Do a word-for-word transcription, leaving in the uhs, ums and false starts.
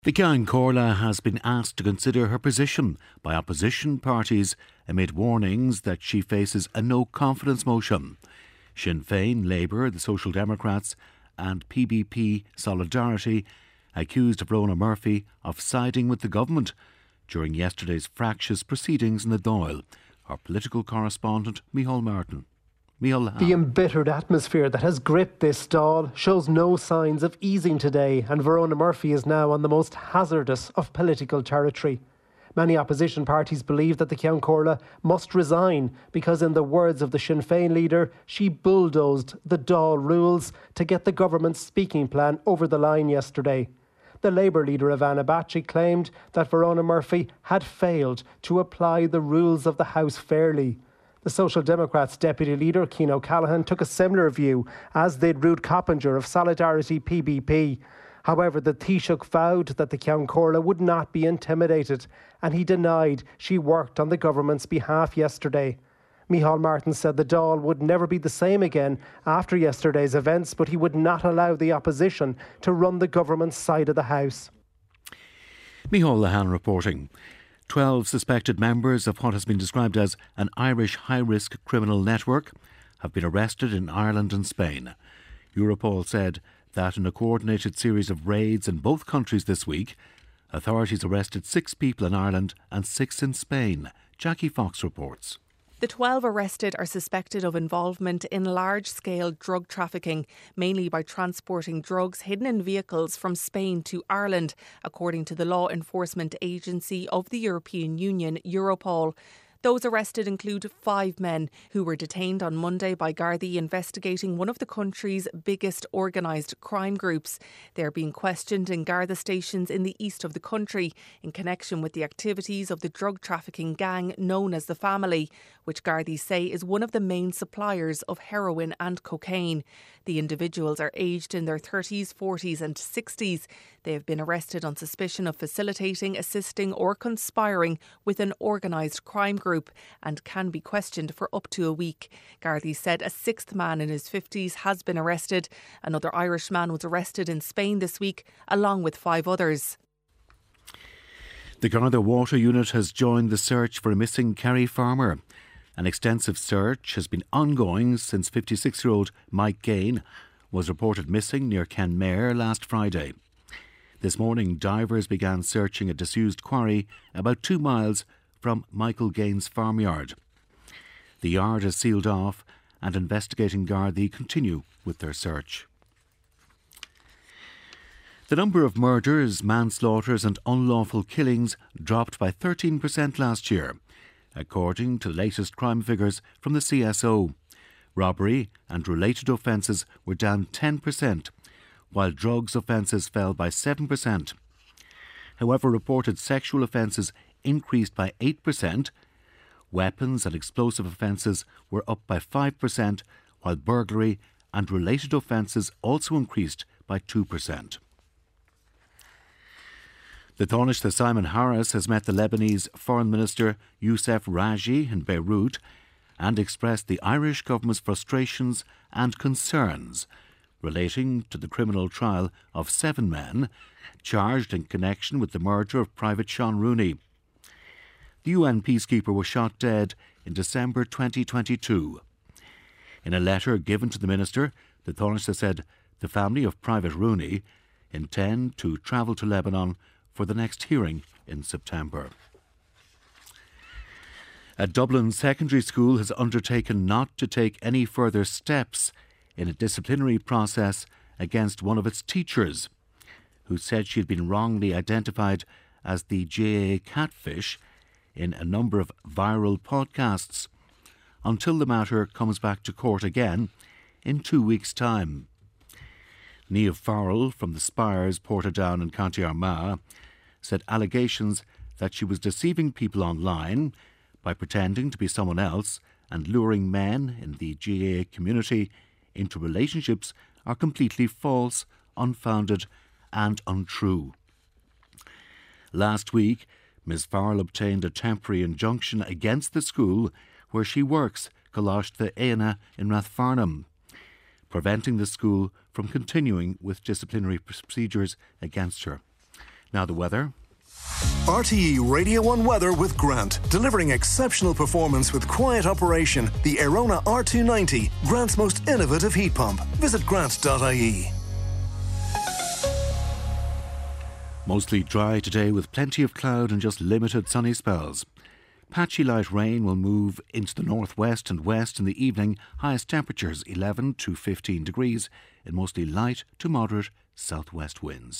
The Ceann Comhairle has been asked to consider her position by opposition parties amid warnings that she faces a no-confidence motion. Sinn Féin, Labour, the Social Democrats and P B P Solidarity accused of Rona Murphy of siding with the government during yesterday's fractious proceedings in the Dáil. Our political correspondent, Micheál Martin. The embittered atmosphere that has gripped this Dáil shows no signs of easing today, and Verona Murphy is now on the most hazardous of political territory. Many opposition parties believe that the Ceann Comhairle must resign because, in the words of the Sinn Féin leader, she bulldozed the Dáil rules to get the government's speaking plan over the line yesterday. The Labour leader Ivana Bacci claimed that Verona Murphy had failed to apply the rules of the House fairly. The Social Democrats' deputy leader, Cian O'Callaghan, took a similar view, as did Ruth Coppinger of Solidarity P B P. However, the Taoiseach vowed that the Ceann Comhairle would not be intimidated, and he denied she worked on the government's behalf yesterday. Micheál Martin said the Dáil would never be the same again after yesterday's events, but he would not allow the opposition to run the government's side of the House. Micheál Lahan reporting. Twelve suspected members of what has been described as an Irish high-risk criminal network have been arrested in Ireland and Spain. Europol said that in a coordinated series of raids in both countries this week, authorities arrested six people in Ireland and six in Spain. Jackie Fox reports. The twelve arrested are suspected of involvement in large-scale drug trafficking, mainly by transporting drugs hidden in vehicles from Spain to Ireland, according to the law enforcement agency of the European Union, Europol. Those arrested include five men who were detained on Monday by Gardaí investigating one of the country's biggest organised crime groups. They are being questioned in Garda stations in the east of the country in connection with the activities of the drug trafficking gang known as the Family, which Gardaí say is one of the main suppliers of heroin and cocaine. The individuals are aged in their thirties, forties and sixties. They have been arrested on suspicion of facilitating, assisting or conspiring with an organised crime group and can be questioned for up to a week. Gardaí said a sixth man in his fifties has been arrested. Another Irish man was arrested in Spain this week, along with five others. The Garda Water Unit has joined the search for a missing Kerry farmer. An extensive search has been ongoing since fifty-six-year-old Mike Gain was reported missing near Kenmare last Friday. This morning, divers began searching a disused quarry about two miles from Michael Gain's farmyard. The yard is sealed off and investigating Gardaí continue with their search. The number of murders, manslaughters and unlawful killings dropped by thirteen percent last year, according to the latest crime figures from the C S O. Robbery and related offences were down ten percent, while drugs offences fell by seven percent. However, reported sexual offences increased by eight percent. Weapons and explosive offences were up by five percent, while burglary and related offences also increased by two percent. The Taoiseach Simon Harris has met the Lebanese Foreign Minister Youssef Raji in Beirut and expressed the Irish government's frustrations and concerns relating to the criminal trial of seven men charged in connection with the murder of Private Sean Rooney. The U N peacekeeper was shot dead in December twenty twenty-two. In a letter given to the minister, the Taoiseach said the family of Private Rooney intend to travel to Lebanon for the next hearing in September. A Dublin secondary school has undertaken not to take any further steps in a disciplinary process against one of its teachers, who said she had been wrongly identified as the J A catfish in a number of viral podcasts, until the matter comes back to court again in two weeks' time. Niamh Farrell from the Spires, Portadown in County Armagh said allegations that she was deceiving people online by pretending to be someone else and luring men in the G A A community into relationships are completely false, unfounded and untrue. Last week, Miz Farrell obtained a temporary injunction against the school where she works, Coláiste Éanna in Rathfarnham, preventing the school from continuing with disciplinary procedures against her. Now the weather. R T E Radio one weather with Grant, delivering exceptional performance with quiet operation. The Aerona R two ninety, Grant's most innovative heat pump. Visit grant dot I E. Mostly dry today with plenty of cloud and just limited sunny spells. Patchy light rain will move into the northwest and west in the evening. Highest temperatures eleven to fifteen degrees in mostly light to moderate southwest winds.